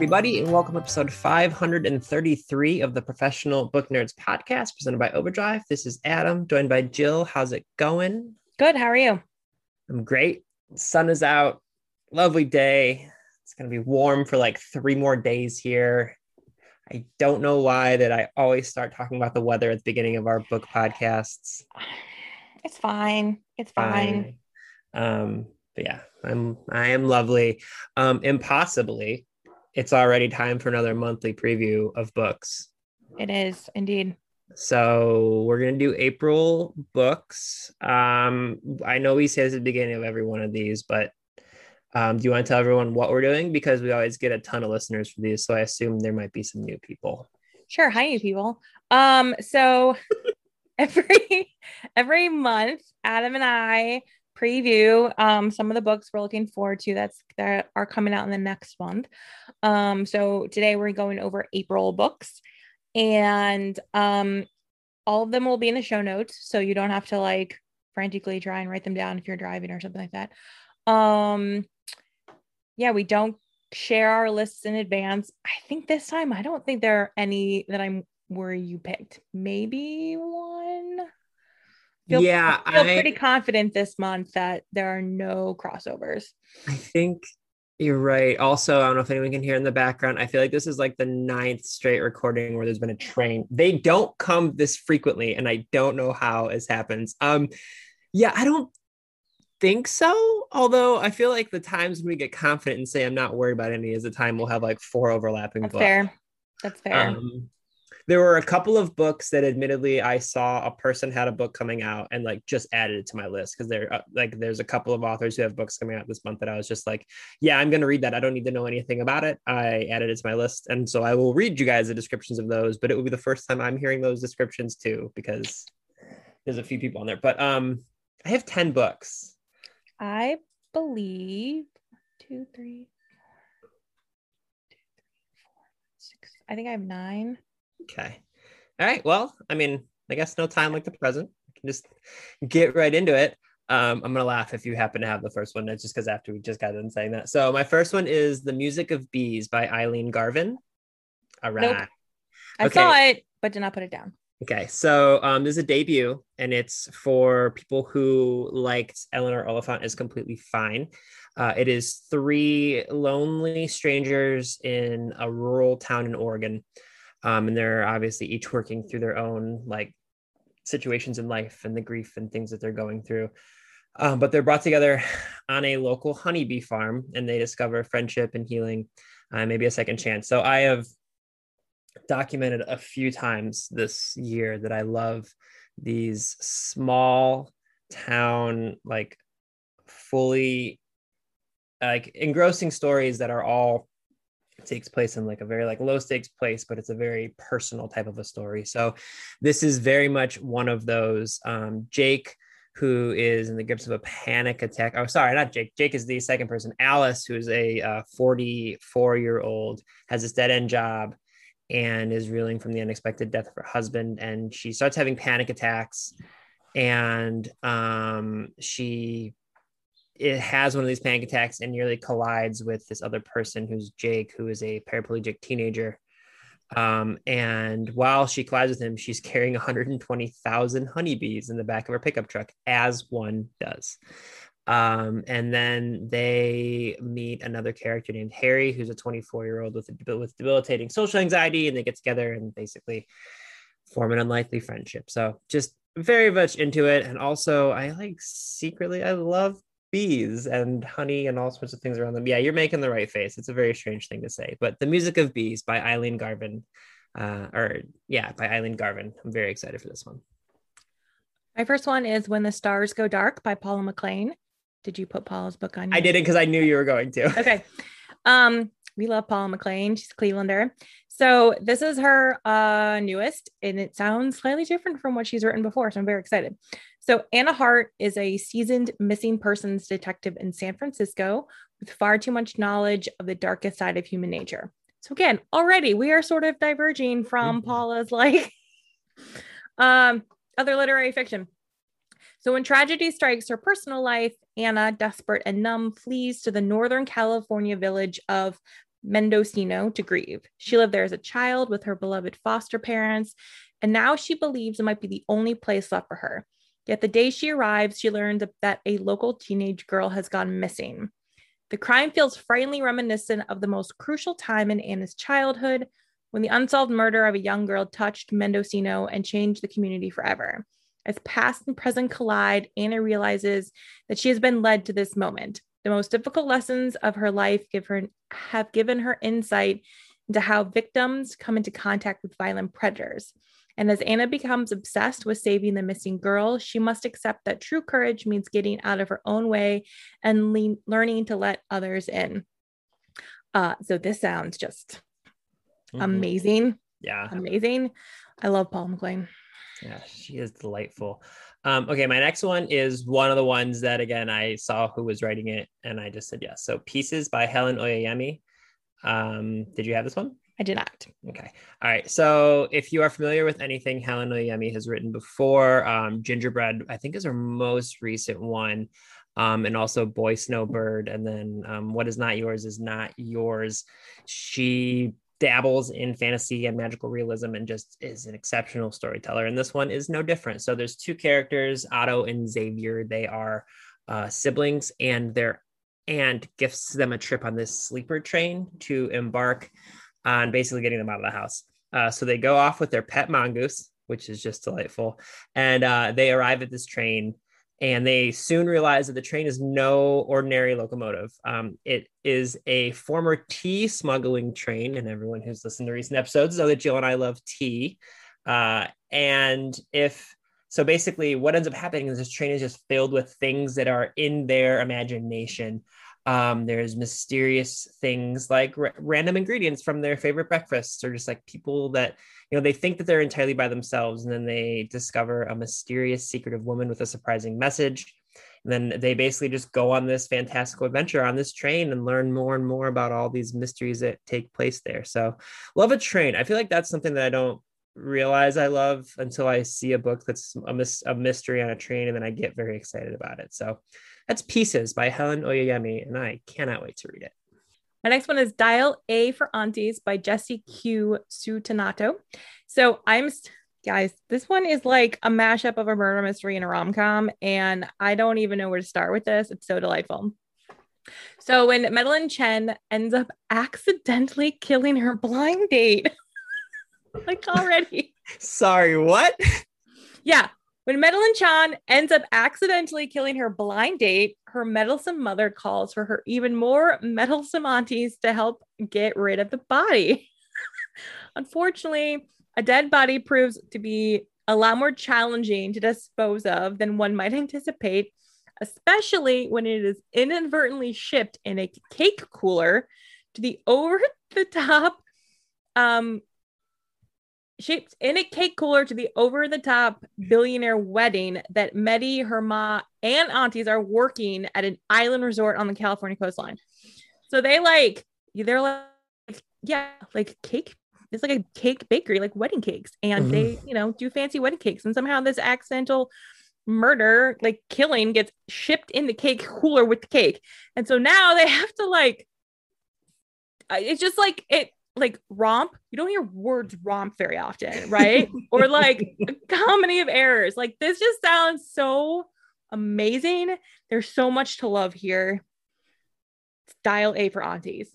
everybody, and welcome to episode 533 of the Professional Book Nerds podcast presented by Overdrive. This is Adam, joined by Jill. How's it going? Good. How are you? I'm great. Sun is out. Lovely day. It's going to be warm for like 3 more days here. I don't know why that I always start talking about the weather at the beginning of our book podcasts. It's fine. It's fine. But yeah, I am lovely. Impossibly, it's already time for another monthly preview of books. It is indeed. So we're going to do April books. I know we say this at the beginning of every one of these, but do you want to tell everyone what we're doing? Because we always get a ton of listeners for these. So I assume there might be some new people. Sure. Hi, new people. So every month, Adam and I preview some of the books we're looking forward to that are coming out in the next month. So today we're going over April books, and all of them will be in the show notes, so you don't have to like frantically try and write them down if you're driving or something like that. Yeah, we don't share our lists in advance. I think this time I don't think there are any that I'm where you picked. Maybe one. I feel pretty confident this month that there are no crossovers. I think you're right. Also, I don't know if anyone can hear in the background. I feel like this is like the 9th straight recording where there's been a train. They don't come this frequently, and I don't know how this happens. Yeah, I don't think so. Although I feel like the times when we get confident and say I'm not worried about any is the time we'll have like 4 overlapping books. That's fair. There were a couple of books that admittedly I saw a person had a book coming out and like just added it to my list because there's a couple of authors who have books coming out this month that I was just like, yeah, I'm going to read that. I don't need to know anything about it. I added it to my list. And so I will read you guys the descriptions of those, but it will be the first time I'm hearing those descriptions too, because there's a few people on there, but I have 10 books. I believe 2, 3, 4, 6. I think I have 9. Okay. All right. Well, I mean, I guess no time like the present. I can just get right into it. I'm going to laugh if you happen to have the first one. That's just because after we just got done saying that. So my first one is The Music of Bees by Eileen Garvin. All right. Nope. I saw it, but did not put it down. Okay. So this is a debut, and it's for people who liked Eleanor Oliphant is Completely Fine. It is 3 lonely strangers in a rural town in Oregon. And they're obviously each working through their own like situations in life and the grief and things that they're going through. But they're brought together on a local honeybee farm, and they discover friendship and healing, maybe a second chance. So I have documented a few times this year that I love these small town, like fully like engrossing stories that are all takes place in like a very like low stakes place, but it's a very personal type of a story. So this is very much one of those. Jake, who is in the grips of a panic attack. Oh, sorry, not Jake. Jake is the second person. Alice, who is a 44-year-old, has this dead end job and is reeling from the unexpected death of her husband. And she starts having panic attacks, and it has one of these panic attacks and nearly collides with this other person who's Jake, who is a paraplegic teenager. And while she collides with him, she's carrying 120,000 honeybees in the back of her pickup truck, as one does. And then they meet another character named Harry, who's a 24-year-old with debilitating social anxiety, and they get together and basically form an unlikely friendship. So just very much into it. And also I love bees and honey and all sorts of things around them. Yeah, you're making the right face. It's a very strange thing to say, but The Music of Bees by Eileen Garvin. By Eileen Garvin. I'm very excited for this one. My first one is When the Stars Go Dark by Paula McLean. Did you put Paula's book on? I didn't, because I knew you were going to. Okay. We love Paula McLean. She's a Clevelander. So this is her newest, and it sounds slightly different from what she's written before. So I'm very excited. So Anna Hart is a seasoned missing persons detective in San Francisco with far too much knowledge of the darkest side of human nature. So again, already we are sort of diverging from Paula's like other literary fiction. So when tragedy strikes her personal life, Anna, desperate and numb, flees to the Northern California village of Mendocino to grieve. She lived there as a child with her beloved foster parents, and now she believes it might be the only place left for her. Yet the day she arrives, she learns that a local teenage girl has gone missing. The crime feels frighteningly reminiscent of the most crucial time in Anna's childhood, when the unsolved murder of a young girl touched Mendocino and changed the community forever. As past and present collide, Anna realizes that she has been led to this moment. The most difficult lessons of her life have given her insight into how victims come into contact with violent predators. And as Anna becomes obsessed with saving the missing girl, she must accept that true courage means getting out of her own way and learning to let others in. So this sounds just amazing. Yeah. Amazing. I love Paula McLain. Yeah, she is delightful. Okay, my next one is one of the ones that, again, I saw who was writing it and I just said yes. So Pieces by Helen Oyeyemi. Did you have this one? I did not. Okay. All right. So if you are familiar with anything Helen Oyeyemi has written before, Gingerbread, I think, is her most recent one. And also Boy Snowbird. And then What Is Not Yours Is Not Yours. She dabbles in fantasy and magical realism and just is an exceptional storyteller. And this one is no different. So there's two characters, Otto and Xavier. They are siblings, and their aunt gifts them a trip on this sleeper train to embark on basically getting them out of the house. So they go off with their pet mongoose, which is just delightful. And they arrive at this train, and they soon realize that the train is no ordinary locomotive. It is a former tea smuggling train, and everyone who's listened to recent episodes know that Jill and I love tea. So basically what ends up happening is this train is just filled with things that are in their imagination. There's mysterious things like random ingredients from their favorite breakfasts, or just like people that, they think that they're entirely by themselves, and then they discover a mysterious secretive woman with a surprising message. And then they basically just go on this fantastical adventure on this train and learn more and more about all these mysteries that take place there. So love a train. I feel like that's something that I don't realize I love until I see a book that's a mystery on a train, and then I get very excited about it. So that's Pieces by Helen Oyeyemi, and I cannot wait to read it. My next one is Dial A for Aunties by Jessie Q. Sutanato. So guys, this one is like a mashup of a murder mystery and a rom-com, and I don't even know where to start with this. It's so delightful. So when Madeline Chen ends up accidentally killing her blind date, like already. Sorry, what? Yeah. When Madeline Chan ends up accidentally killing her blind date, her meddlesome mother calls for her even more meddlesome aunties to help get rid of the body. Unfortunately, a dead body proves to be a lot more challenging to dispose of than one might anticipate, especially when it is inadvertently shipped in a cake cooler to the over-the-top shaped in a cake cooler to the over-the-top billionaire wedding that Medi, her ma, and aunties are working at an island resort on the California coastline. So they're like cake. It's like a cake bakery, like wedding cakes, and they, do fancy wedding cakes. And somehow this accidental murder, like killing, gets shipped in the cake cooler with the cake, and so now they have to it's just like it. Like romp, you don't hear words romp very often, right? Or like a comedy of errors. Like this just sounds so amazing. There's so much to love here. Dial A for Aunties.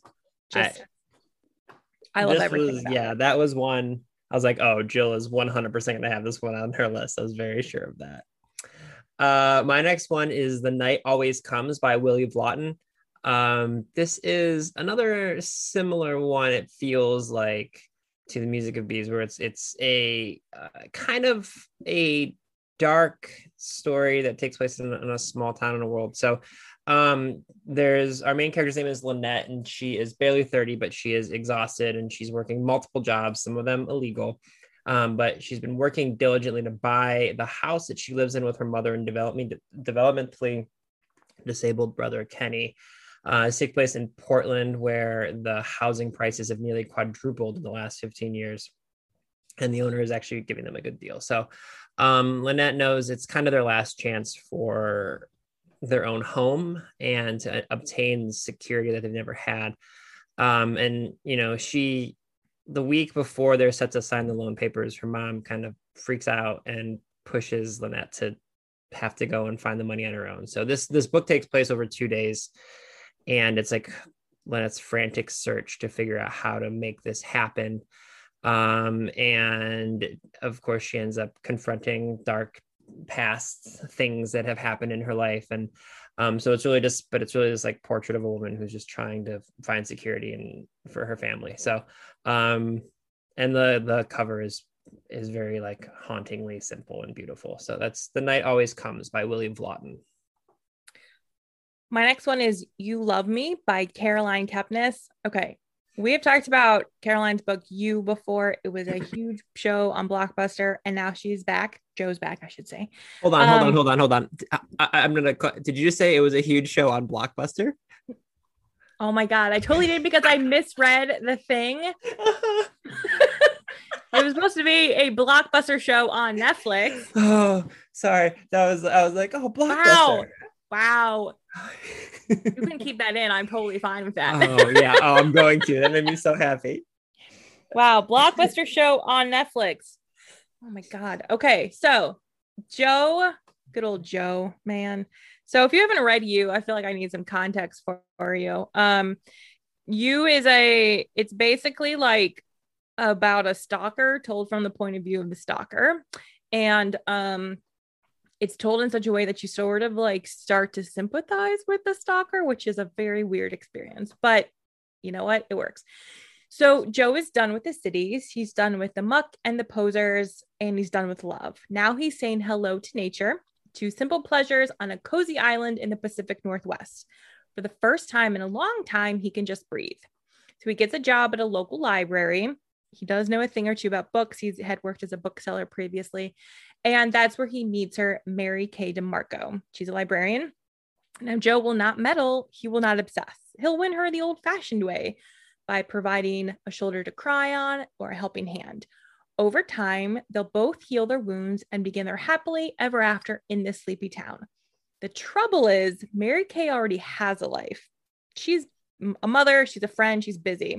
I love everything. That was one. I was like, oh, Jill is 100% going to have this one on her list. I was very sure of that. My next one is The Night Always Comes by Willie Vlotton. This is another similar one. It feels like to The Music of Bees, where it's a kind of a dark story that takes place in a small town in the world. So there's our main character's name is Lynette, and she is barely 30, but she is exhausted and she's working multiple jobs, some of them illegal. But she's been working diligently to buy the house that she lives in with her mother and developmentally disabled brother Kenny. Take place in Portland, where the housing prices have nearly quadrupled in the last 15 years. And the owner is actually giving them a good deal. So Lynette knows it's kind of their last chance for their own home and to obtain security that they've never had. And the week before they're set to sign the loan papers, her mom kind of freaks out and pushes Lynette to have to go and find the money on her own. So this book takes place over 2 days, and it's like Lynette's frantic search to figure out how to make this happen. And of course, she ends up confronting dark past things that have happened in her life. And so it's really just like portrait of a woman who's just trying to find security and for her family. So, and the cover is very like hauntingly simple and beautiful. So that's The Night Always Comes by William Vlotton. My next one is You Love Me by Caroline Kepnes. Okay. We have talked about Caroline's book, You, before. It was a huge show on Blockbuster, and now she's back. Joe's back, I should say. Hold on. I'm going to, did you just say it was a huge show on Blockbuster? Oh my God. I totally did because I misread the thing. It was supposed to be a Blockbuster show on Netflix. Oh, sorry. I was like, oh, Blockbuster. Wow. You can keep that in. I'm totally fine with that. Oh, yeah. Oh, I'm going to. That made me so happy. Wow. Blockbuster show on Netflix. Oh my God. Okay. So Joe, good old Joe, man. So if you haven't read You, I feel like I need some context for you. You it's basically like about a stalker told from the point of view of the stalker. And it's told in such a way that you sort of like start to sympathize with the stalker, which is a very weird experience, but you know what? It works. So Joe is done with the cities. He's done with the muck and the posers, and he's done with love. Now he's saying hello to nature, to simple pleasures on a cozy island in the Pacific Northwest. For the first time in a long time, he can just breathe. So he gets a job at a local library. He does know a thing or two about books. He had worked as a bookseller previously. And that's where he meets her, Mary Kay DeMarco. She's a librarian. Now, Joe will not meddle. He will not obsess. He'll win her the old-fashioned way by providing a shoulder to cry on or a helping hand. Over time, they'll both heal their wounds and begin their happily ever after in this sleepy town. The trouble is, Mary Kay already has a life. She's a mother. She's a friend. She's busy.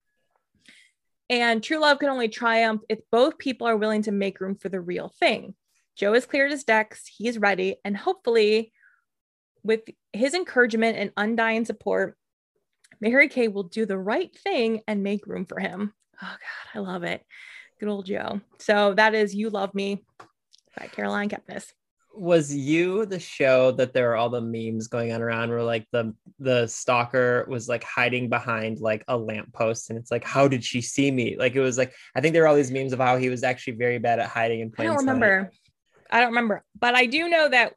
And true love can only triumph if both people are willing to make room for the real thing. Joe has cleared his decks. He is ready. And hopefully, with his encouragement and undying support, Mary Kay will do the right thing and make room for him. Oh, God, I love it. Good old Joe. So that is You Love Me by Caroline Kepnes. Was You the show that there were all the memes going on around where like the stalker was like hiding behind like a lamppost, and it's like, how did she see me? Like it was like, I think there were all these memes of how he was actually very bad at hiding in plain sight. I don't remember, but I do know that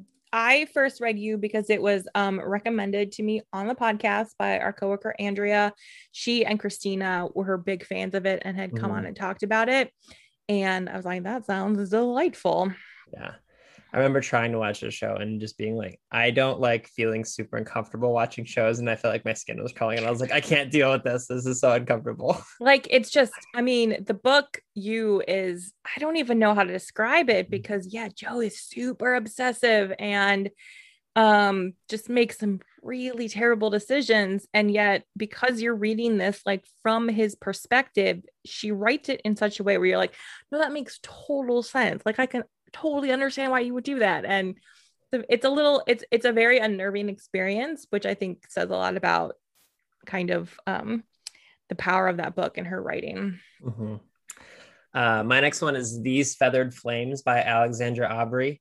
I first read You because it was recommended to me on the podcast by our coworker Andrea. She and Christina were big fans of it and had come on and talked about it, and I was like, that sounds delightful. Yeah. I remember trying to watch the show and just being like, I don't like feeling super uncomfortable watching shows. And I felt like my skin was crawling. And I was like, I can't deal with this. This is so uncomfortable. Like, it's just, I mean, the book You is, I don't even know how to describe it because, yeah, Joe is super obsessive and just makes some really terrible decisions. And yet, because you're reading this, like, from his perspective, she writes it in such a way where you're like, no, that makes total sense. Like, I can totally understand why you would do that. And it's a very unnerving experience, which I think says a lot about kind of the power of that book and her writing. Mm-hmm. My next one is These Feathered Flames by Alexandra Aubrey.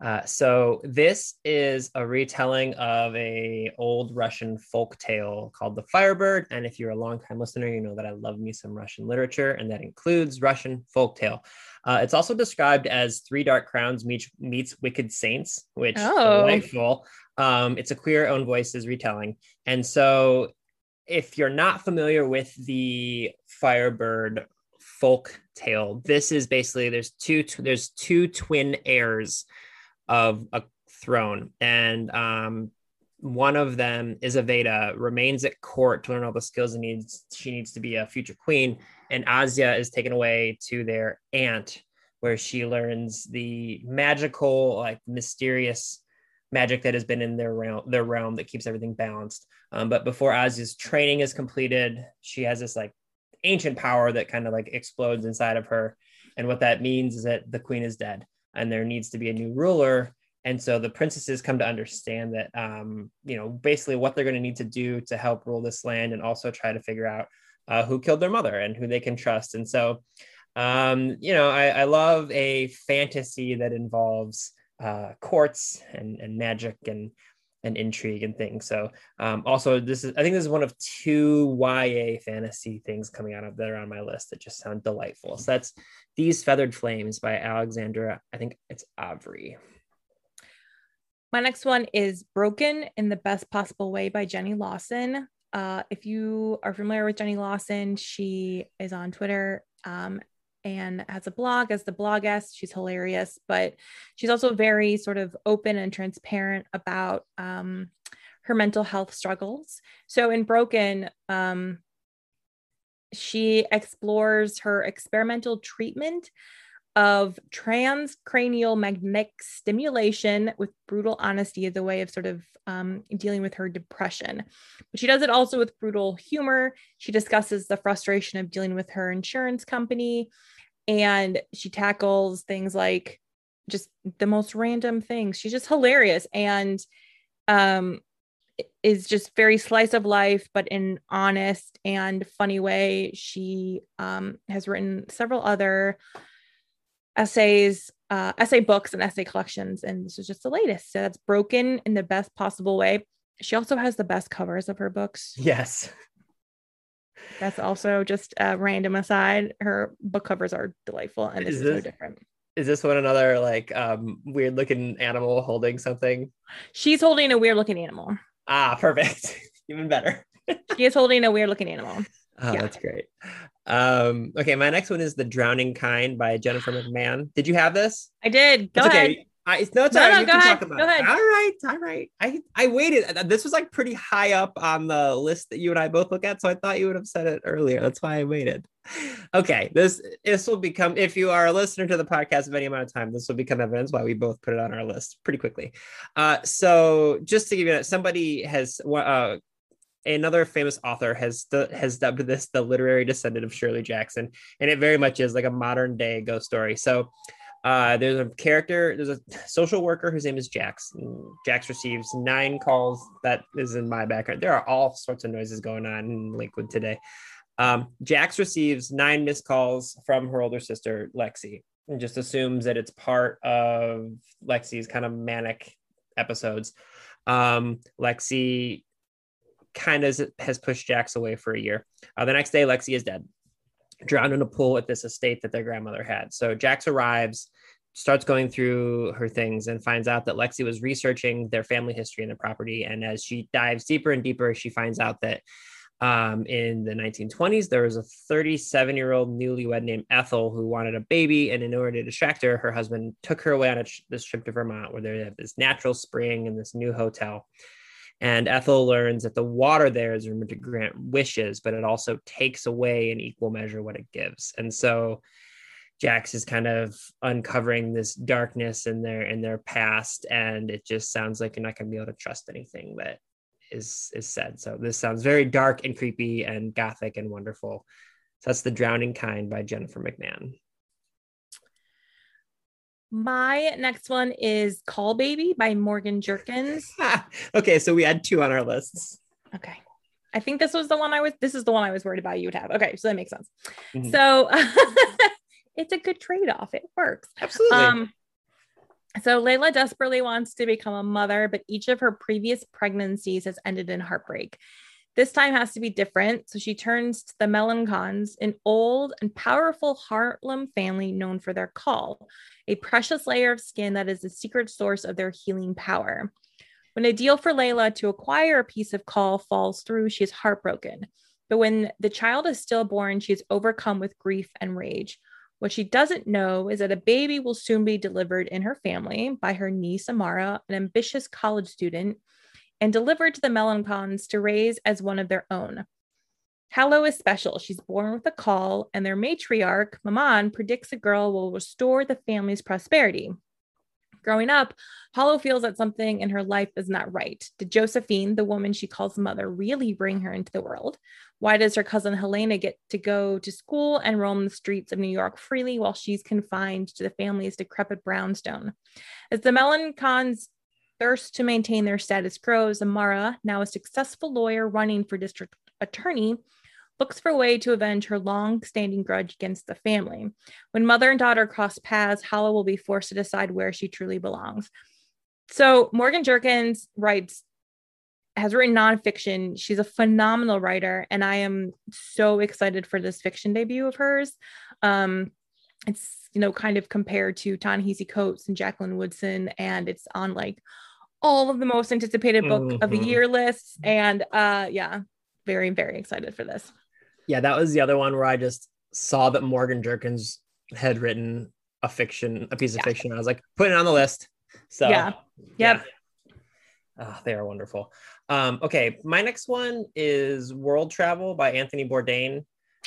So this is a retelling of a old Russian folk tale called The Firebird. And if you're a longtime listener, you know that I love me some Russian literature, and that includes Russian folk tale. It's also described as Three Dark Crowns meets Wicked Saints, which is delightful. It's a Queer Own Voices retelling. And so if you're not familiar with the Firebird folk tale, this is basically, there's two twin heirs of a throne, and one of them, Isaveta, remains at court to learn all the skills she needs to be a future queen, and Asya is taken away to their aunt, where she learns the magical, like, mysterious magic that has been in their realm that keeps everything balanced. But before Az's training is completed, she has this like ancient power that kind of like explodes inside of her. And what that means is that the queen is dead and there needs to be a new ruler. And so the princesses come to understand that, basically what they're going to need to do to help rule this land and also try to figure out who killed their mother and who they can trust. And so, I love a fantasy that involves courts and magic and intrigue and things. So also I think this is one of 2 YA fantasy things coming out of that are on my list that just sound delightful. So that's These Feathered Flames by Alexandra, I think it's Avery. My next one is Broken in the Best Possible Way by Jenny Lawson. If you are familiar with Jenny Lawson, she is on Twitter and has a blog as the Bloggess. She's hilarious, but she's also very sort of open and transparent about her mental health struggles. So in Broken, she explores her experimental treatment of transcranial magnetic stimulation with brutal honesty as a way of sort of dealing with her depression. But she does it also with brutal humor. She discusses the frustration of dealing with her insurance company, and she tackles things like just the most random things. She's just hilarious and is just very slice of life, but in an honest and funny way. She has written several other essay books and essay collections, and this is just the latest. So that's Broken in the Best Possible Way. She also has the best covers of her books. Yes. That's also just a random aside. Her book covers are delightful, and this is no different. Is this one another like weird looking animal holding something? She's holding a weird looking animal. Ah, perfect. Even better. She is holding a weird looking animal. Oh, yeah. That's great. Okay, my next one is The Drowning Kind by Jennifer McMahon. Did you have this? I did. Go ahead. Okay. It's all right. Go ahead. Go ahead. All right. I waited. This was like pretty high up on the list that you and I both look at, so I thought you would have said it earlier. That's why I waited. Okay, this will become, if you are a listener to the podcast of any amount of time, this will become evidence why we both put it on our list pretty quickly. So just to give you, somebody has another famous author has dubbed this the literary descendant of Shirley Jackson, and it very much is like a modern day ghost story. So there's a social worker whose name is Jax. Jax receives 9 calls. That is in my background. There are all sorts of noises going on in Lakewood today. Jax receives 9 missed calls from her older sister, Lexi, and just assumes that it's part of Lexi's kind of manic episodes. Lexi kind of has pushed Jax away for a year. The next day, Lexi is dead, drowned in a pool at this estate that their grandmother had. So Jax arrives, starts going through her things, and finds out that Lexi was researching their family history and the property. And as she dives deeper and deeper, she finds out that in the 1920s, there was a 37-year-old newlywed named Ethel who wanted a baby. And in order to distract her, her husband took her away on this trip to Vermont, where they have this natural spring and this new hotel. And Ethel learns that the water there is rumored to grant wishes, but it also takes away in equal measure what it gives. And so Jax is kind of uncovering this darkness in their past, and it just sounds like you're not going to be able to trust anything that is said. So this sounds very dark and creepy and gothic and wonderful. So that's The Drowning Kind by Jennifer McMahon. My next one is Call Baby by Morgan Jerkins. Okay, so we had 2 on our lists. Okay. I think this is the one I was worried about you would have. Okay, so that makes sense. Mm-hmm. So it's a good trade-off. It works. Absolutely. So Layla desperately wants to become a mother, but each of her previous pregnancies has ended in heartbreak. This time has to be different. So she turns to the Melancons, an old and powerful Harlem family known for their caul, a precious layer of skin that is the secret source of their healing power. When a deal for Layla to acquire a piece of caul falls through, she is heartbroken. But when the child is stillborn, she is overcome with grief and rage. What she doesn't know is that a baby will soon be delivered in her family by her niece, Amara, an ambitious college student, and delivered to the Melancons to raise as one of their own. Hallow is special. She's born with a caul, and their matriarch, Maman, predicts the girl will restore the family's prosperity. Growing up, Hollow feels that something in her life is not right. Did Josephine, the woman she calls mother, really bring her into the world? Why does her cousin Helena get to go to school and roam the streets of New York freely while she's confined to the family's decrepit brownstone? As the Melancons thirst to maintain their status grows, Amara, now a successful lawyer running for district attorney, looks for a way to avenge her long-standing grudge against the family. When mother and daughter cross paths, Hollow will be forced to decide where she truly belongs. So Morgan Jerkins has written nonfiction. She's a phenomenal writer, and I am so excited for this fiction debut of hers. It's, kind of compared to Ta-Nehisi Coates and Jacqueline Woodson, and it's on like all of the most anticipated book of the year lists. And very, very excited for this. Yeah, that was the other one where I just saw that Morgan Jerkins had written a piece of fiction. I was like, put it on the list. So they are wonderful. Okay, my next one is World Travel by Anthony Bourdain.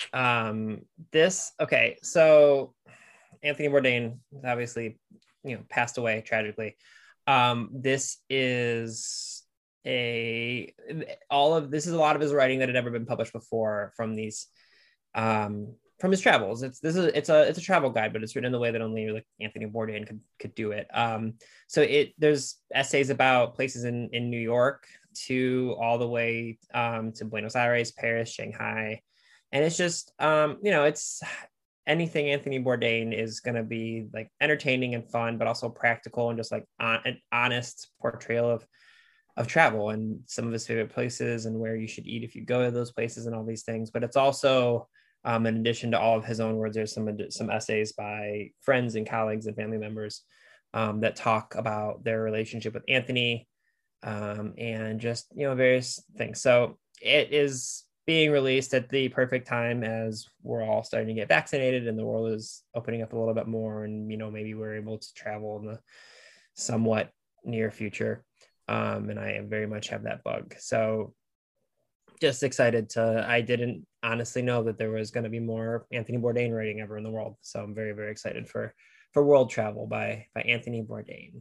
So Anthony Bourdain obviously, passed away tragically. This is a lot of his writing that had never been published before from these from his travels. It's a travel guide, but it's written in the way that only like Anthony Bourdain could do it. So there's essays about places in New York to all the way to Buenos Aires, Paris, Shanghai, and it's just it's anything Anthony Bourdain is going to be like entertaining and fun, but also practical and just like an honest portrayal of travel and some of his favorite places and where you should eat if you go to those places and all these things. But it's also, in addition to all of his own words, there's some essays by friends and colleagues and family members that talk about their relationship with Anthony and just, various things. So it is being released at the perfect time as we're all starting to get vaccinated and the world is opening up a little bit more. And, maybe we're able to travel in the somewhat near future. And I very much have that bug. So just excited I didn't honestly know that there was going to be more Anthony Bourdain writing ever in the world. So I'm very, very excited for World Travel by Anthony Bourdain.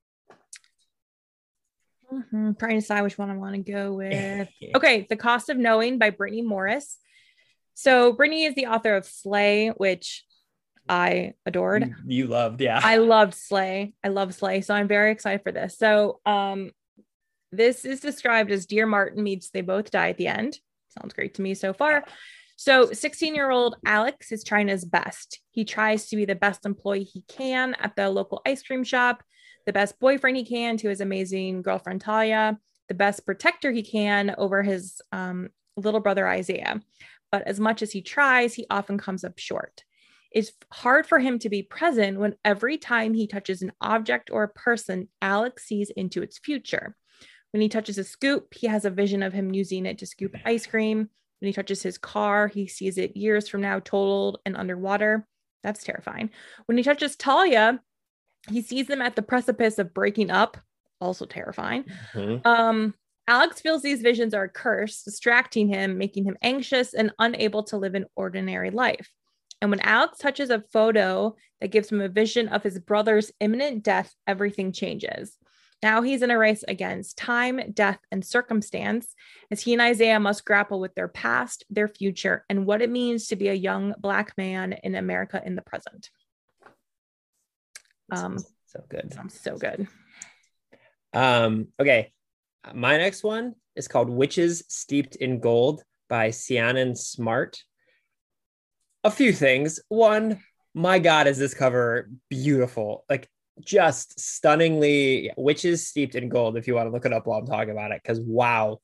Trying to decide which one I want to go with. Okay, The Cost of Knowing by Brittany Morris. So Brittany is the author of Slay, which I adored. You loved, yeah. I loved Slay. I love Slay. So I'm very excited for this. So this is described as Dear Martin meets They Both Die at the End. Sounds great to me so far. So 16-year-old Alex is trying his best. He tries to be the best employee he can at the local ice cream shop, the best boyfriend he can to his amazing girlfriend Talia, the best protector he can over his little brother Isaiah. But as much as he tries, he often comes up short. It's hard for him to be present when every time he touches an object or a person, Alex sees into its future. When he touches a scoop, he has a vision of him using it to scoop ice cream. When he touches his car, he sees it years from now totaled and underwater. That's terrifying. When he touches Talia, he sees them at the precipice of breaking up. Also terrifying. Mm-hmm. Alex feels these visions are a curse, distracting him, making him anxious and unable to live an ordinary life. And when Alex touches a photo that gives him a vision of his brother's imminent death, everything changes. Now he's in a race against time, death, and circumstance, as he and Isaiah must grapple with their past, their future, and what it means to be a young Black man in America in the present. So good. Sounds so good. Okay. My next one is called Witches Steeped in Gold by Sianen Smart. A few things. One, my God, is this cover beautiful? Like, just stunningly Witches Steeped in Gold, if you want to look it up while I'm talking about it, because wow.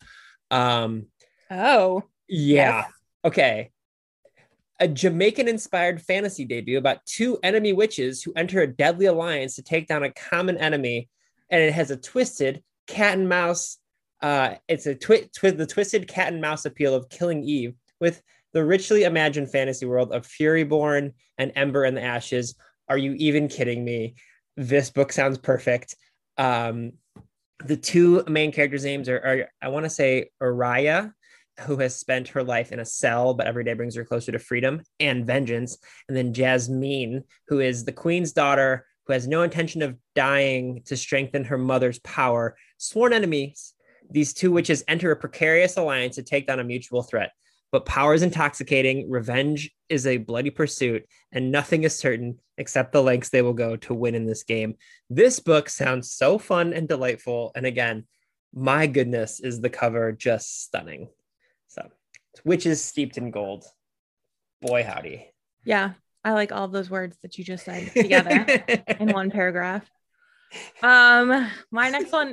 Yes. Okay. A Jamaican-inspired fantasy debut about two enemy witches who enter a deadly alliance to take down a common enemy, and it has a twisted cat and mouse. It's the twisted cat and mouse appeal of Killing Eve with the richly imagined fantasy world of Furyborn and Ember in the Ashes. Are you even kidding me? This book sounds perfect. The two main characters' names are I want to say Araya, who has spent her life in a cell, but every day brings her closer to freedom and vengeance. And then Jasmine, who is the queen's daughter, who has no intention of dying to strengthen her mother's power. Sworn enemies, these two witches enter a precarious alliance to take down a mutual threat. But power is intoxicating, revenge is a bloody pursuit, and nothing is certain except the lengths they will go to win in this game. This book sounds so fun and delightful. And again, my goodness, is the cover just stunning. So, witches steeped in gold. Boy, howdy. Yeah, I like all those words that you just said together in one paragraph. My next one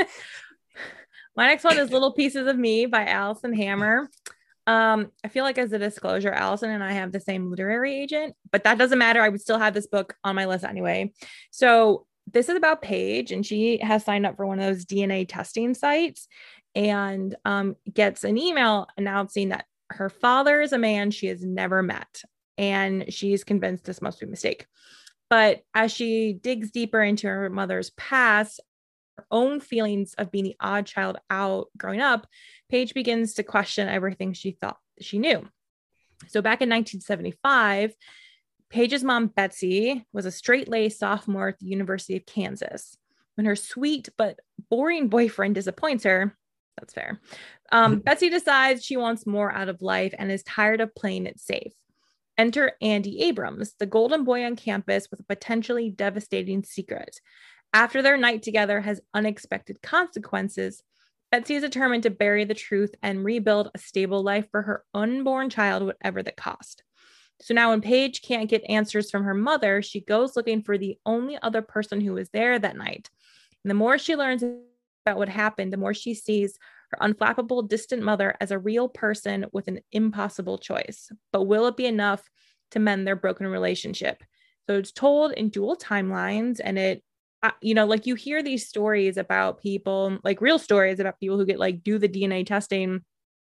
is Little Pieces of Me by Alison Hammer. I feel like, as a disclosure, Allison and I have the same literary agent, but that doesn't matter. I would still have this book on my list anyway. So this is about Paige, and she has signed up for one of those DNA testing sites and gets an email announcing that her father is a man she has never met, and she's convinced this must be a mistake. But as she digs deeper into her mother's past, her own feelings of being the odd child out growing up, Paige begins to question everything she thought she knew. So back in 1975, Paige's mom, Betsy, was a straight-laced sophomore at the University of Kansas. When her sweet but boring boyfriend disappoints her, that's fair, Betsy decides she wants more out of life and is tired of playing it safe. Enter Andy Abrams, the golden boy on campus with a potentially devastating secret. After their night together has unexpected consequences, Betsy is determined to bury the truth and rebuild a stable life for her unborn child, whatever the cost. So now when Paige can't get answers from her mother, she goes looking for the only other person who was there that night. And the more she learns about what happened, the more she sees her unflappable, distant mother as a real person with an impossible choice. But will it be enough to mend their broken relationship? So it's told in dual timelines, and it, like, you hear these stories about people, like real stories about people who get do the DNA testing,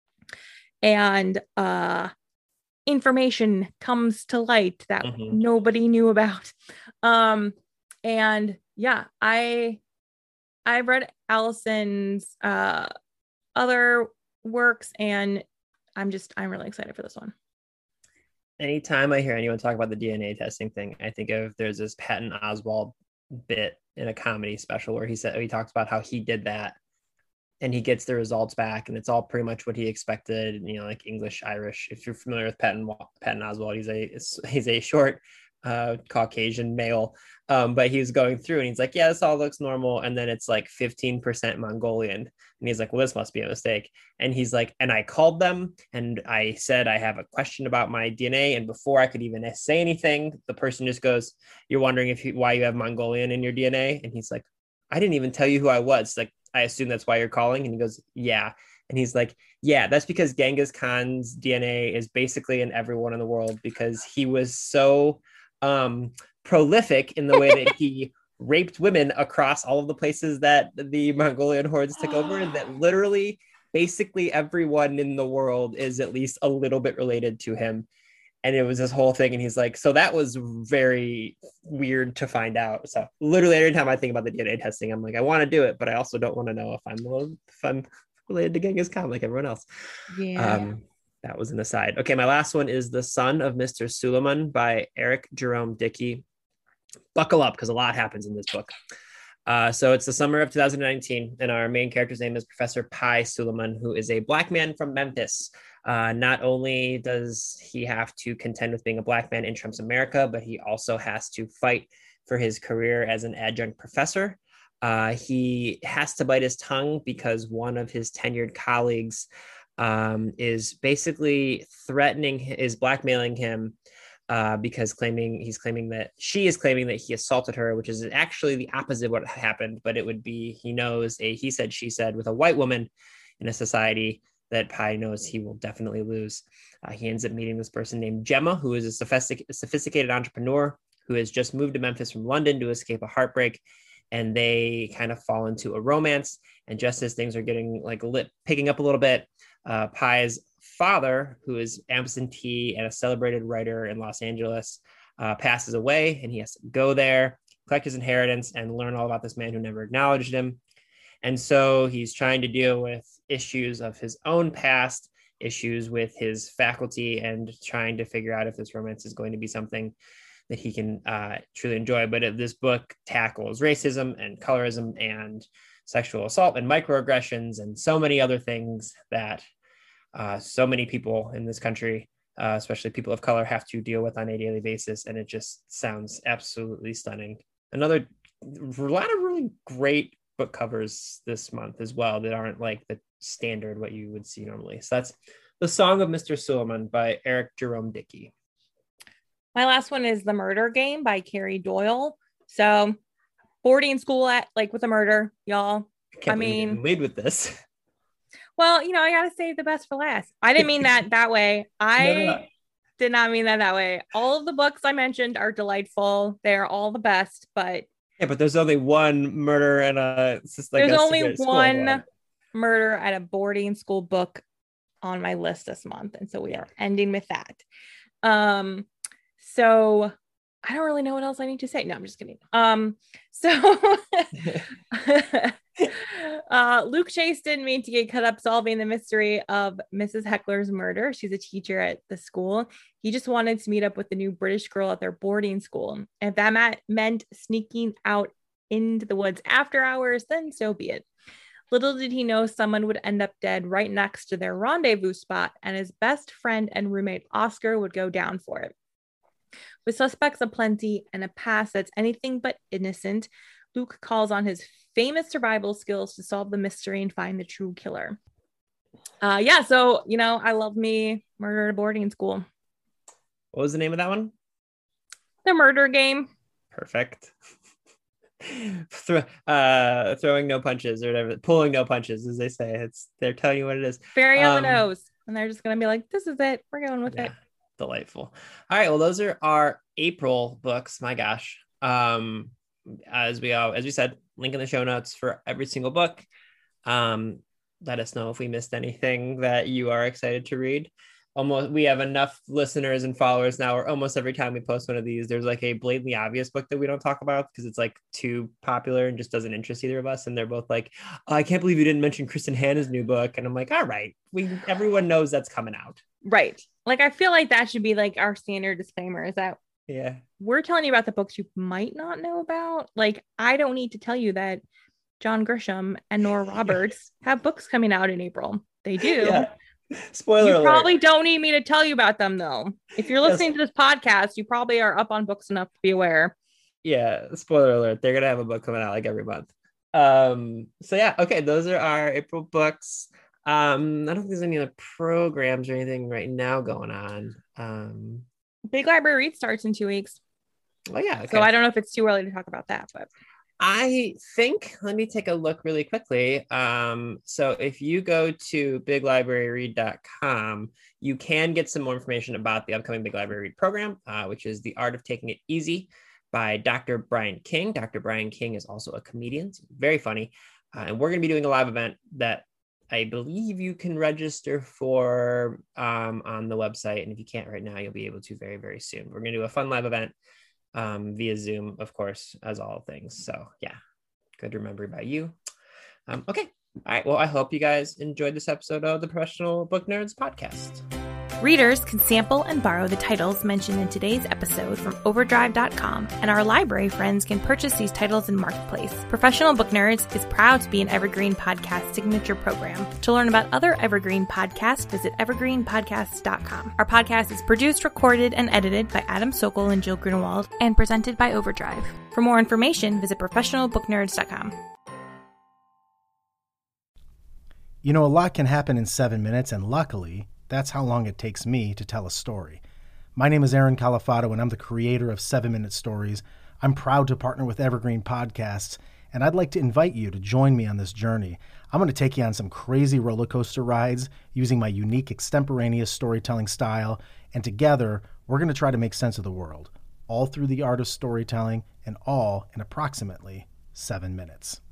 and information comes to light that nobody knew about. And yeah, I read Allison's other works, and I'm really excited for this one. Anytime I hear anyone talk about the DNA testing thing, I think of, there's this Patton Oswalt bit in a comedy special where he talks about how he did that and he gets the results back, and it's all pretty much what he expected, like English, Irish. If you're familiar with Patton Oswalt, he's a short Caucasian male, but he was going through and he's like, yeah, this all looks normal, and then it's like 15% Mongolian, and he's like, well, this must be a mistake. And he's like, and I called them and I said I have a question about my DNA, and before I could even say anything, the person just goes, you're wondering why you have Mongolian in your DNA? And he's like, I didn't even tell you who I was. Like, I assume that's why you're calling. And he goes, yeah. And he's like, yeah, that's because Genghis Khan's DNA is basically in everyone in the world, because he was so prolific in the way that he raped women across all of the places that the Mongolian hordes took over, and that literally basically everyone in the world is at least a little bit related to him. And it was this whole thing. And he's like, so that was very weird to find out. So literally every time I think about the DNA testing, I'm like, I want to do it, but I also don't want to know if I'm related to Genghis Khan like everyone else. Yeah. That was an aside. Okay, my last one is The Son of Mr. Suleiman by Eric Jerome Dickey. Buckle up, because a lot happens in this book. So it's the summer of 2019, and our main character's name is Professor Pi Suleiman, who is a Black man from Memphis. Not only does he have to contend with being a Black man in Trump's America, but he also has to fight for his career as an adjunct professor. He has to bite his tongue because one of his tenured colleagues is basically blackmailing him because he's claiming that she is claiming that he assaulted her, which is actually the opposite of what happened. But it would be, he knows, a he said, she said with a white woman in a society that Pi knows he will definitely lose. He ends up meeting this person named Gemma, who is a sophisticated entrepreneur who has just moved to Memphis from London to escape a heartbreak. And they kind of fall into a romance. And just as things are getting picking up a little bit, Pi's father, who is absentee and a celebrated writer in Los Angeles, passes away, and he has to go there, collect his inheritance, and learn all about this man who never acknowledged him. And so he's trying to deal with issues of his own past, issues with his faculty, and trying to figure out if this romance is going to be something that he can truly enjoy. But if this book tackles racism and colorism and sexual assault and microaggressions and so many other things that so many people in this country, especially people of color, have to deal with on a daily basis. And it just sounds absolutely stunning. A lot of really great book covers this month as well that aren't like the standard what you would see normally. So that's The Song of Mr. Suleiman by Eric Jerome Dickey. My last one is The Murder Game by Carrie Doyle. So boarding school with a murder, y'all. I mean, lead with this. Well, I gotta save the best for last. I didn't mean that way. I did not mean that way. All of the books I mentioned are delightful. They're all the best, but yeah, but there's only one murder and there's only one murder at a boarding school book on my list this month, and so we are ending with that. So I don't really know what else I need to say. No, I'm just kidding. Luke Chase didn't mean to get cut up solving the mystery of Mrs. Heckler's murder. She's a teacher at the school. He just wanted to meet up with the new British girl at their boarding school. And if that meant sneaking out into the woods after hours, then so be it. Little did he know someone would end up dead right next to their rendezvous spot, and his best friend and roommate Oscar would go down for it. With suspects aplenty and a past that's anything but innocent, Luke calls on his famous survival skills to solve the mystery and find the true killer. So, I love me Murder at a Boarding School. What was the name of that one? The Murder Game. Perfect. Throwing no punches or whatever, pulling no punches, as they say. They're telling you what it is. Very on the nose. And they're just going to be like, this is it. We're going with it. Delightful. All right, well, those are our April books. My gosh. As we said, link in the show notes for every single book. Let us know if we missed anything that you are excited to read. We have enough listeners and followers now where almost every time we post one of these, there's like a blatantly obvious book that we don't talk about because it's like too popular and just doesn't interest either of us. And they're both like, oh, I can't believe you didn't mention Kristen Hanna's new book. And I'm like, all right, everyone knows that's coming out. Right. Like, I feel like that should be like our standard disclaimer is that we're telling you about the books you might not know about. Like, I don't need to tell you that John Grisham and Nora Roberts have books coming out in April. They do. Yeah. Spoiler alert. You probably don't need me to tell you about them, though. If you're listening to this podcast, you probably are up on books enough to be aware. Yeah, spoiler alert. They're going to have a book coming out like every month. Okay, those are our April books. I don't think there's any other programs or anything right now going on. Big Library Read starts in 2 weeks. Oh, yeah. Okay. So I don't know if it's too early to talk about that, but I think, let me take a look really quickly. So if you go to biglibraryread.com, you can get some more information about the upcoming Big Library Read program, which is The Art of Taking It Easy by Dr. Brian King. Dr. Brian King is also a comedian, so very funny. And we're going to be doing a live event that I believe you can register for on the website. And if you can't right now, you'll be able to very, very soon. We're going to do a fun live event via Zoom, of course, as all things. So yeah, good remembered by you. Okay. All right. Well, I hope you guys enjoyed this episode of the Professional Book Nerds podcast. Readers can sample and borrow the titles mentioned in today's episode from overdrive.com, and our library friends can purchase these titles in Marketplace. Professional Book Nerds is proud to be an Evergreen Podcast signature program. To learn about other Evergreen podcasts, visit evergreenpodcasts.com. Our podcast is produced, recorded, and edited by Adam Sokol and Jill Grunewald, and presented by Overdrive. For more information, visit professionalbooknerds.com. You know, a lot can happen in 7 minutes, and luckily, that's how long it takes me to tell a story. My name is Aaron Califato, and I'm the creator of 7-Minute Stories. I'm proud to partner with Evergreen Podcasts, and I'd like to invite you to join me on this journey. I'm going to take you on some crazy roller coaster rides using my unique extemporaneous storytelling style, and together, we're going to try to make sense of the world, all through the art of storytelling, and all in approximately 7 minutes.